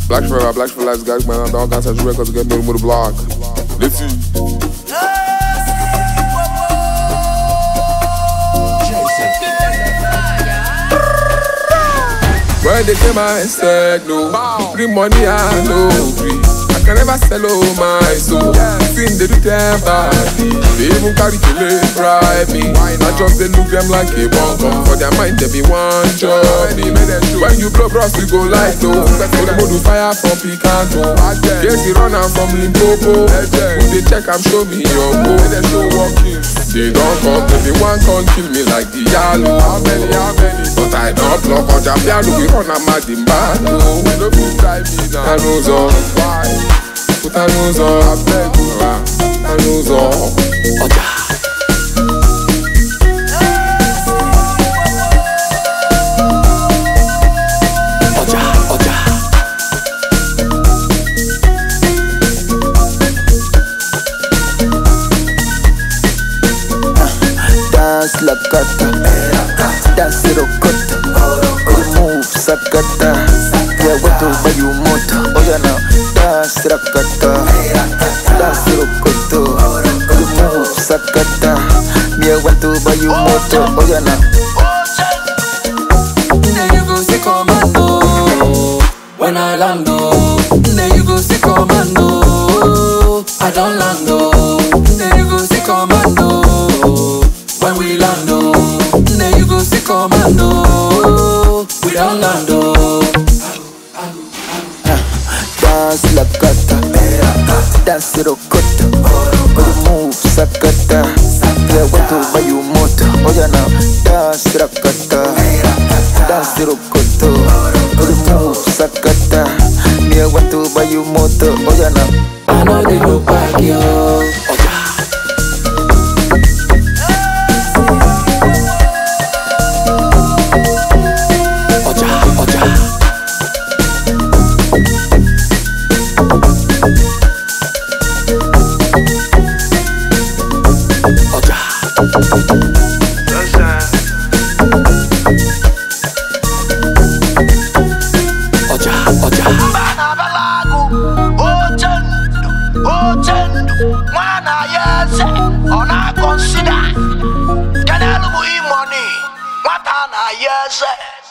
Black for life, guys, man. All kinds of records get me with the block. Let's see. When they came I said no, free money I know free. I can never sell all my soul. Sin they do them body. They even carry to bribe me. I just they look them like a bunker. For their mind they be one job. When you blow bros you go like no. So they go do fire from Picanto. Yes, you run out from Limpopo. When they check I'm show me your go. They don't come, they one can't kill me like the yellow. How many? But I don't block on the piano. We run a mad in battle. We don't feel drive me now. I knows on. Why? Put a nose on. I beg you. I knows on. Oja. Dance la gata, dance rocoto, move sakata, yeah what to buy you moto, oh yeah now, dance rakata, dance rocoto, move sakata, yeah what to buy you moto, oh yeah now. There you go see commando, when I land there you go see commando, I don't land there you go see commando. When we land, then you go see commando. We don't land, dance la gata, dance rocoto, move sakata, yeah what to buy you moto, oh yeah now, dance rakata, dance rocoto, move sakata, yeah what to buy you moto, oh yeah now. I know they look back, yo. Mana yese, ona consider. Can I money? What ana yese?